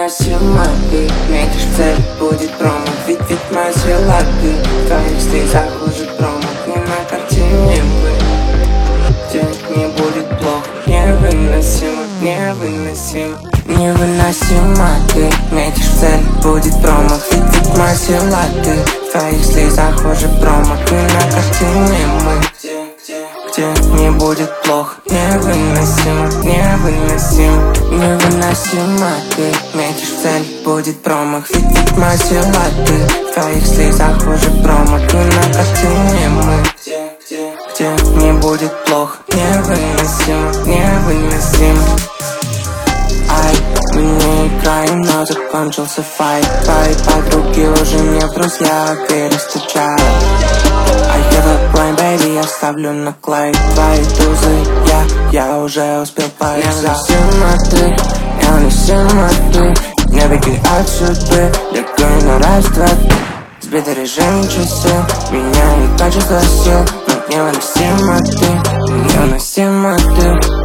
невыносимо. Ты метишь в цель, будет промах. Ведь моя сила ты, в твоих слезах уже промах. Не на картине мы, где не будет плохо. Невыносимо, невыносимо. Невыносимо, ты метишь в цель, будет промах. Ведь моя сила ты, в твоих слезах уже промах. Не на картине мы, где не будет плохо. Невыносимо, невыносимо. Невыносимо, ты метишь в цель, будет промах. Ведь моя сила ты, в твоих слезах уже промах. Не на картине мы, где не будет плохо. Невыносимо, невыносимо. Ай, мы не играем, но закончился файт. Твои подруги уже не в друзья, перестучают. I have a plan, baby, я ставлю на клей. Твои тузы, я уже успел повязать. Невыносимо ты, не беги от судьбы. Легкой на раз, два, сбитый режим часы меняет качество сил. Но невыносимо ты, невыносимо ты.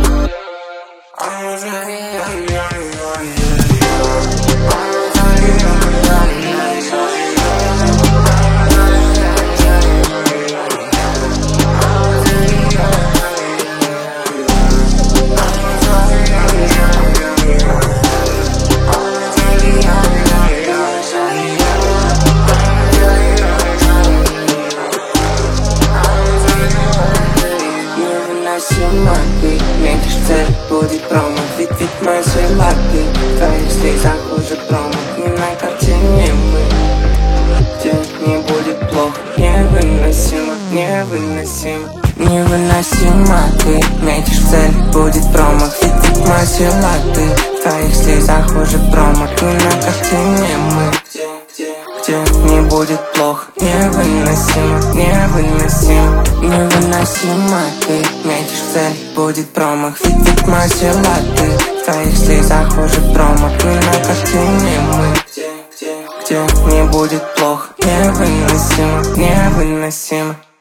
Невыносимо ты, метишь в цель, будет промах. Ведь моя сила ты, в твоих слезах уже промах. Не на картине мы, где не будет плохо. Невыносимо, невыносимо. Невыносимо ты, метишь в цель, будет промах. Ведь моя сила ты, в твоих слезах уже промах. Не на картине мы, где не будет плохо. Невыносимо, невыносимо. Невыносимо ты, метишь в цель, будет промах. Ведь моя сила ты, в твоих слезах уже промах. Не на картине мы, где не будет плохо. Невыносимо, невыносимо.